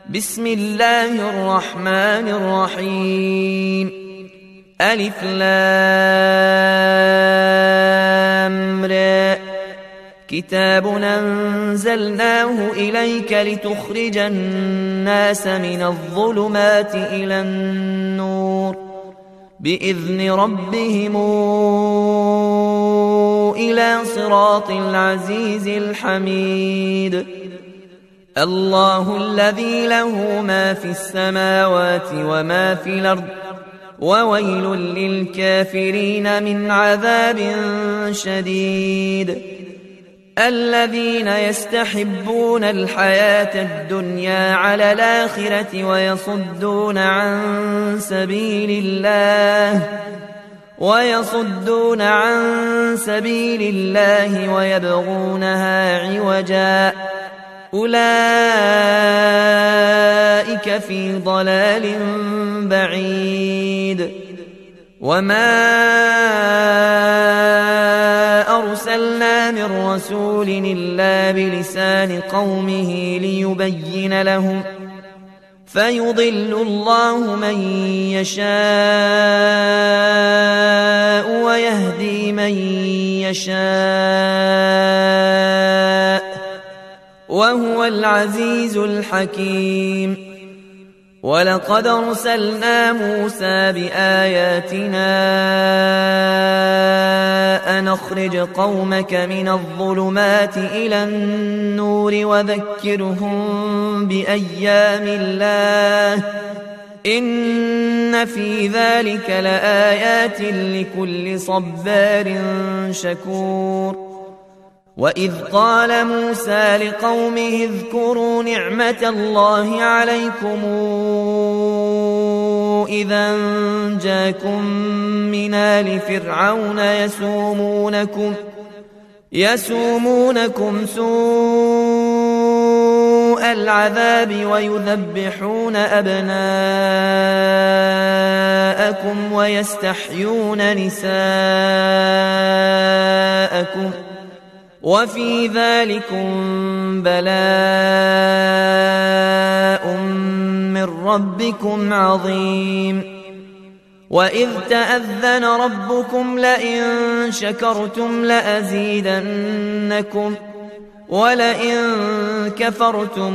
بسم الله الرحمن الرحيم. ألف لام را. كتاب أنزلناه إليك لتخرج الناس من الظلمات إلى النور بإذن ربهم إلى صراط العزيز الحميد. الله الذي له ما في السماوات وما في الأرض وويل للكافرين من عذاب شديد. الذين يستحبون الحياة الدنيا على الآخرة ويصدون عن سبيل الله ويبغونها عوجا أولئك في ضلال بعيد. وما أرسلنا من رسول إلا بلسان قومه ليبين لهم فيضل الله من يشاء ويهدي من يشاء وهو العزيز الحكيم. ولقد أرسلنا موسى بآياتنا أن أخرج قومك من الظلمات إلى النور وذكرهم بأيام الله إن في ذلك لآيات لكل صبار شكور. وإذ قال موسى لقومه اذكروا نعمة الله عليكم إذا جاءكم من آل فرعون يسومونكم سوء العذاب ويذبحون أبناءكم ويستحيون نساءكم وفي ذلكم بلاء من ربكم عظيم. وإذ تأذن ربكم لئن شكرتم لأزيدنكم ولئن كفرتم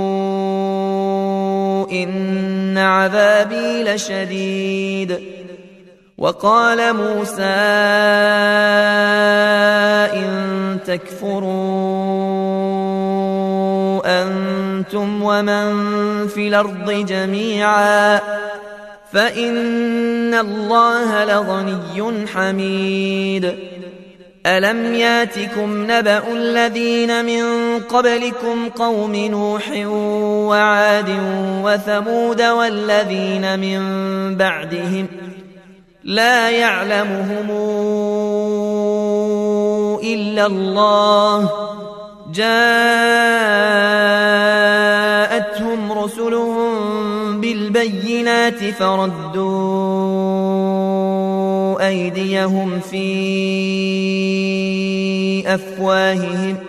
إن عذابي لشديد. وقال موسى إن تكفروا أنتم ومن في الأرض جميعا فإن الله لغني حميد. ألم ياتكم نبأ الذين من قبلكم قوم نوح وعاد وثمود والذين من بعدهم لا يعلمهم إلا الله جاءتهم رسلهم بالبينات فردوا أيديهم في أفواههم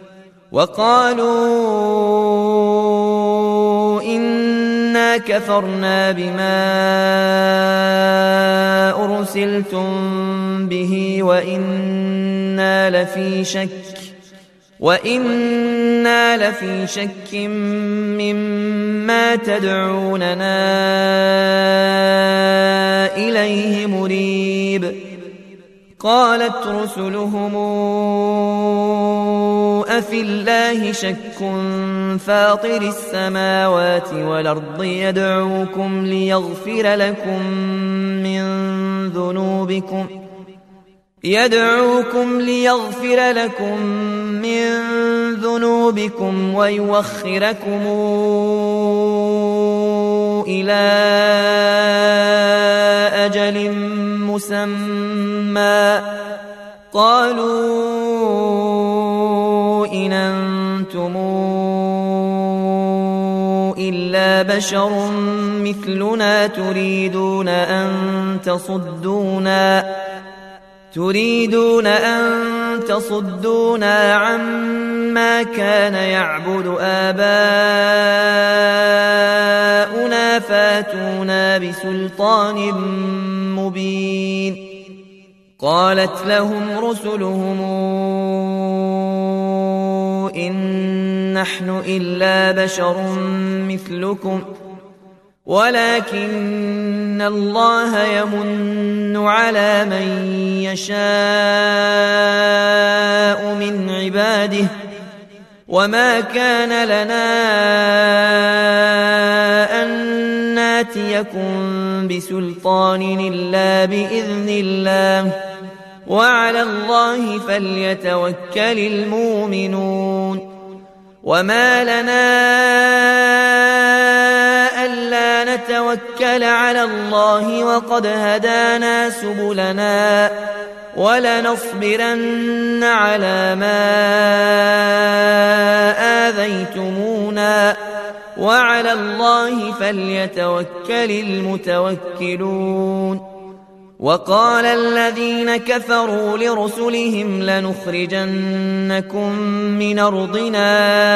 وقالوا إنا كفرنا بما أرسلتم به وإنا لفي شك مما تدعوننا إليه مريب. قالت رسلهم أفي الله شك فاطر السماوات والأرض يدعوكم ليغفر لكم من ذنوبكم ويوخركم إلى أجل مسمى قالوا إن أنتم إلا بشر مثلنا تريدون أن تصدونا عما كان يعبد آباؤنا بسلطان مبين. قالت لهم رسلهم إن نحن إلا بشر مثلكم ولكن الله يمن على من يشاء من عباده وما كان لنا أن ناتيكم بسلطان إلا بإذن الله وعلى الله فليتوكل المؤمنون. وما لنا ألا نتوكل على الله وقد هدانا سبلنا ولنصبرن على ما آذيتمونا وعلى الله فليتوكل المتوكلون. وقال الذين كفروا لرسلهم لنخرجنكم من أرضنا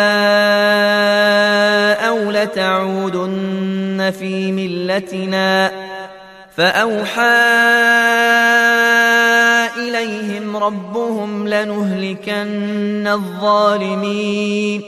أو لتعودن في ملتنا فأوحى إليهم ربهم لنهلكن الظالمين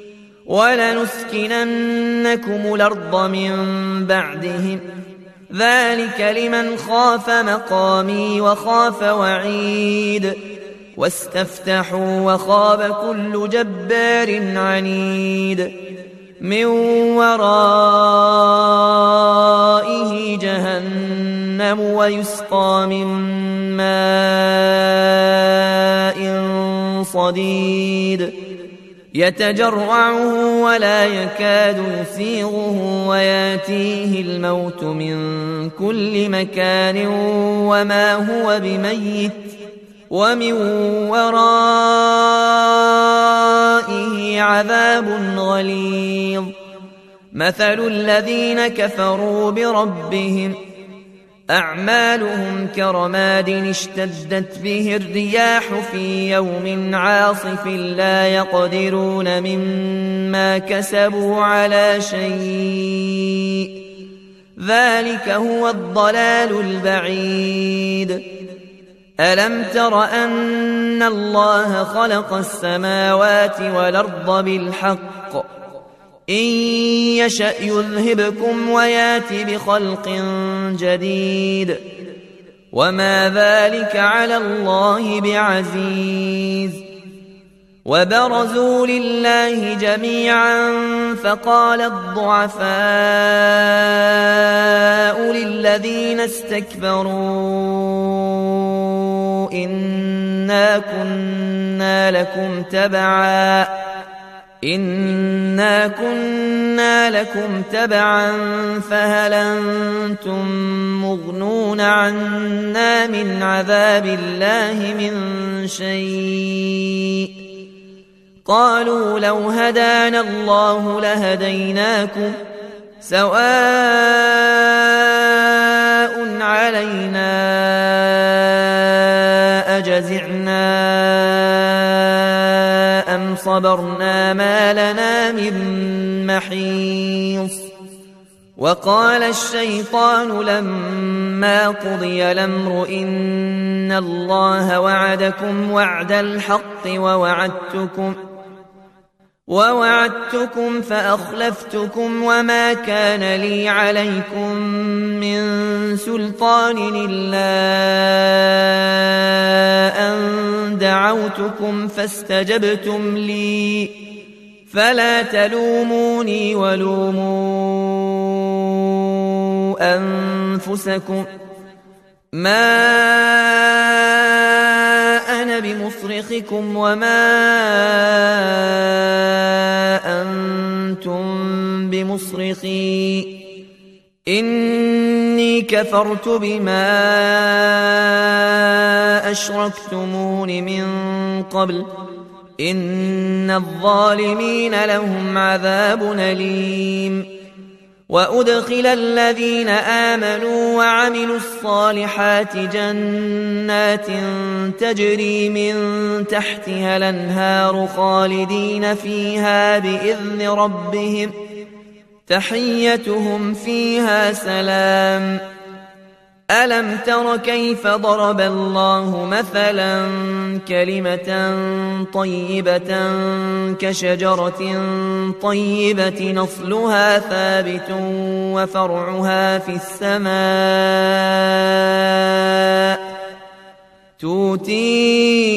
ولنسكننكم الأرض من بعدهم ذلك لمن خاف مقامي وخاف وعيد. واستفتحوا وخاب كل جبار عنيد من ورائه جهنم ويسقى من ماء صديد يتجرعه ولا يكاد يسيغه وياتيه الموت من كل مكان وما هو بميت ومن ورائه عذاب غليظ. مثل الذين كفروا بربهم أعمالهم كرماد اشتدت به الرياح في يوم عاصف لا يقدرون مما كسبوا على شيء ذلك هو الضلال البعيد. ألم تر أن الله خلق السماوات والأرض بالحق إن يشأ يذهبكم ويات بخلق جديد وما ذلك على الله بعزيز. وبرزوا لله جميعا فقال الضعفاء للذين استكبروا إنا كنا لكم تبعا فهل أنتم مغنون عنا من عذاب الله من شيء قالوا لو هدانا الله لهديناكم سواء علينا أجزعنا أم صبرنا ما لنا من محيص. وقال الشيطان لما قضي الأمر إن الله وعدكم وعد الحق ووعدتكم فأخلفتكم وما كان لي عليكم من سلطان إلا أن دعوتكم فاستجبتم لي فلا تلوموني ولوموا أنفسكم ما أنا بمصرخكم وما أنتم بمصرخي إني كفرت بما أشركتمون من قبل إن الظالمين لهم عذاب أليم. وأدخل الذين آمنوا وعملوا الصالحات جنات تجري من تحتها الأنهار خالدين فيها بإذن ربهم تحيتهم فيها سلام. ألم تر كيف ضرب الله مثلا كلمة طيبة كشجرة طيبة نصلها ثابت وفرعها في السماء تؤتي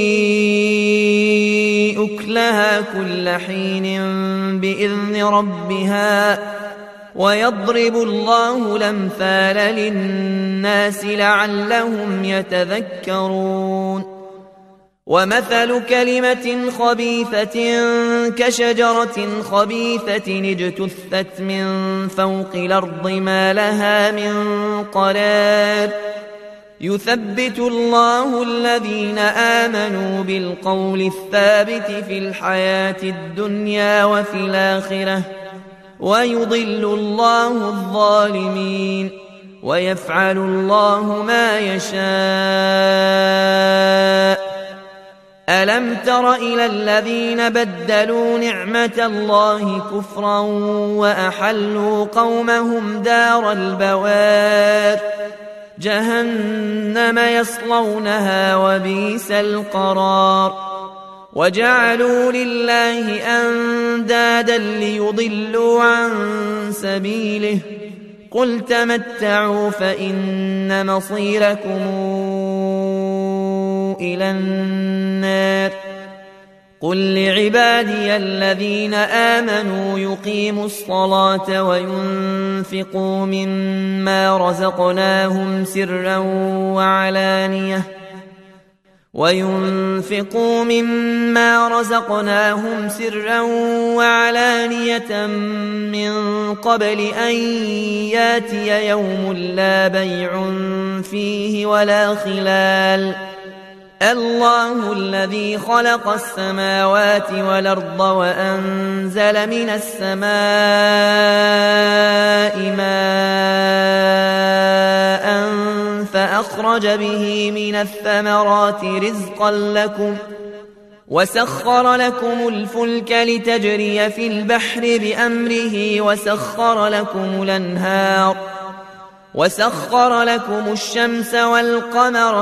أكلها كل حين بإذن ربها ويضرب الله الأمثال للناس لعلهم يتذكرون. ومثل كلمة خبيثة كشجرة خبيثة اجتثت من فوق الأرض ما لها من قرار يثبت الله الذين آمنوا بالقول الثابت في الحياة الدنيا وفي الآخرة ويضل الله الظالمين ويفعل الله ما يشاء. ألم تر إلى الذين بدلوا نعمة الله كفرا وأحلوا قومهم دار البوار جهنم يصلونها وبئس القرار. وجعلوا لله أندادا ليضلوا عن سبيله قل تمتعوا فإن مصيركم إلى النار. قل لعبادي الذين آمنوا يقيموا الصلاة وينفقوا مما رزقناهم سرا وعلانية من قبل أن ياتي يوم لا بيع فيه ولا خلال. الله الذي خلق السماوات والأرض وأنزل من السماء ماء فأخرج به من الثمرات رزقا لكم وسخر لكم الفلك لتجري في البحر بأمره وسخر لكم الشمس والقمر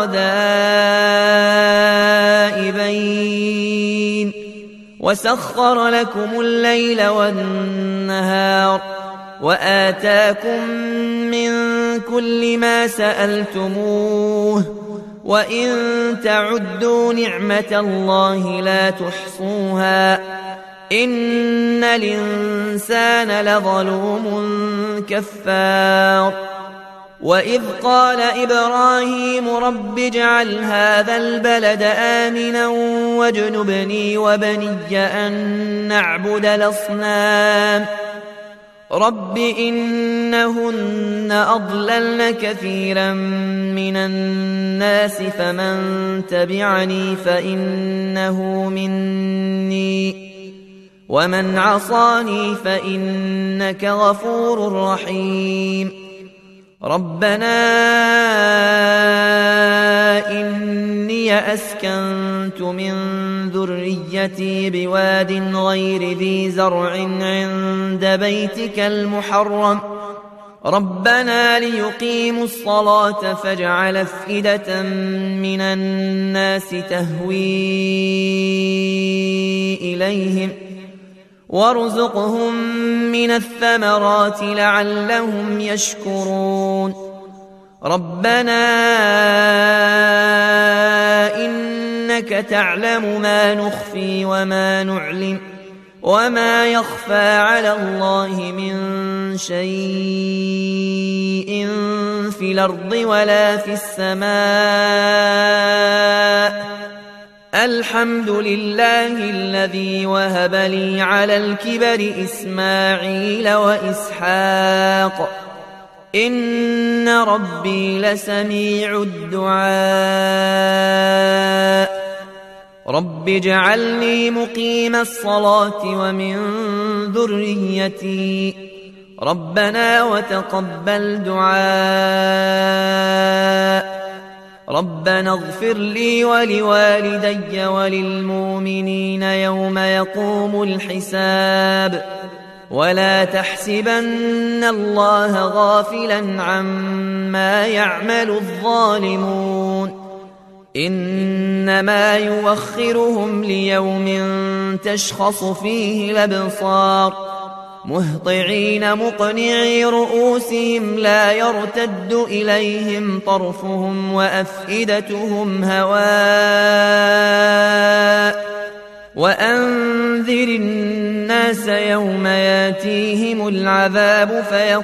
دائبين وسخر لكم الليل والنهار وآتاكم من كل ما سألتموه وإن تعدوا نعمة الله لا تحصوها إن الإنسان لظلوم كفار. وإذ قال إبراهيم رب اجعل هذا البلد آمنا واجنبني وبني أن نعبد الأصنام رب إنهن أضللن كثيرا من الناس فمن تبعني فإنه مني ومن عصاني فإنك غفور رحيم. ربنا إني أسكنت من ذريتي بواد غير ذي زرع عند بيتك المحرم ربنا ليقيموا الصلاة فاجعل أفئدة من الناس تهوي إليهم وارزقهم من الثمرات لعلهم يشكرون. ربنا إنك تعلم ما نخفي وما نعلن وما يخفى على الله من شيء في الأرض ولا في السماء. الحمد لله الذي وهب لي على الكبر إسماعيل وإسحاق إن ربي لسميع الدعاء. رب اجعلني مقيم الصلاة ومن ذريتي ربنا وتقبل دعاء. ربنا اغفر لي ولوالدي وللمؤمنين يوم يقوم الحساب. ولا تحسبن الله غافلا عما يعمل الظالمون إنما يوخرهم ليوم تشخص فيه الأبصار مهطعين مقنعي رؤوسهم لا يرتد إليهم طرفهم وأفئدتهم هواء وأنذر الناس يوم ياتيهم العذاب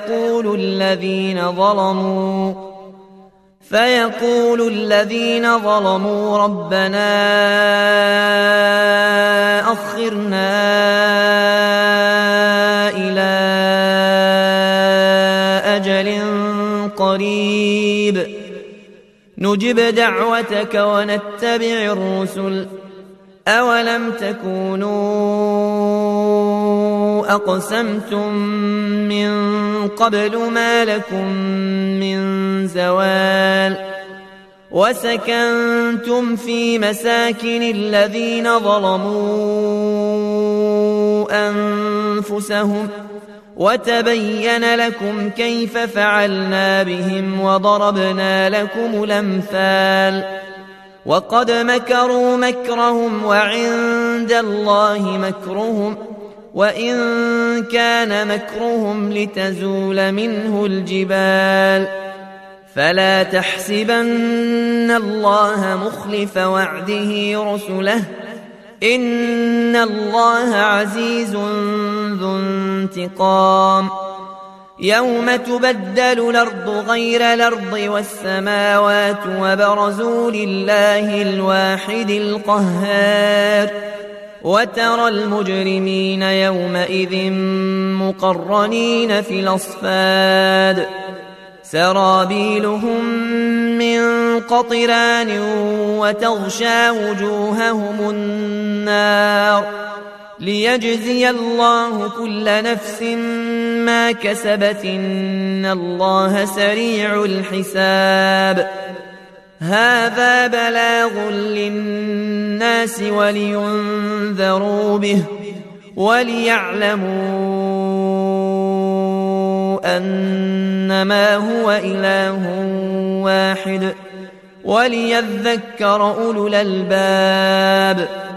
فيقول الذين ظلموا ربنا أخرنا إلى أجل قريب نجب دعوتك ونتبع الرسل أولم تكونوا أقسمتم من قبل ما لكم من زوال وسكنتم في مساكن الذين ظلموا أنفسهم وتبين لكم كيف فعلنا بهم وضربنا لكم الأمثال وقد مكروا مكرهم وعند الله مكرهم وإن كان مكرهم لتزول منه الجبال فلا تحسبن الله مخلف وعده رسله إن الله عزيز ذو انتقام يوم تبدل الأرض غير الأرض والسماوات وبرزوا لله الواحد القهار وترى المجرمين يومئذ مقرنين في الأصفاد سرابيلهم من قطران وتغشى وجوههم النار ليجزي الله كل نفس ما كسبت إن الله سريع الحساب هذا بلاغ للناس ولينذروا به وليعلموا أنما هو إله واحد وليذكر أولو الألباب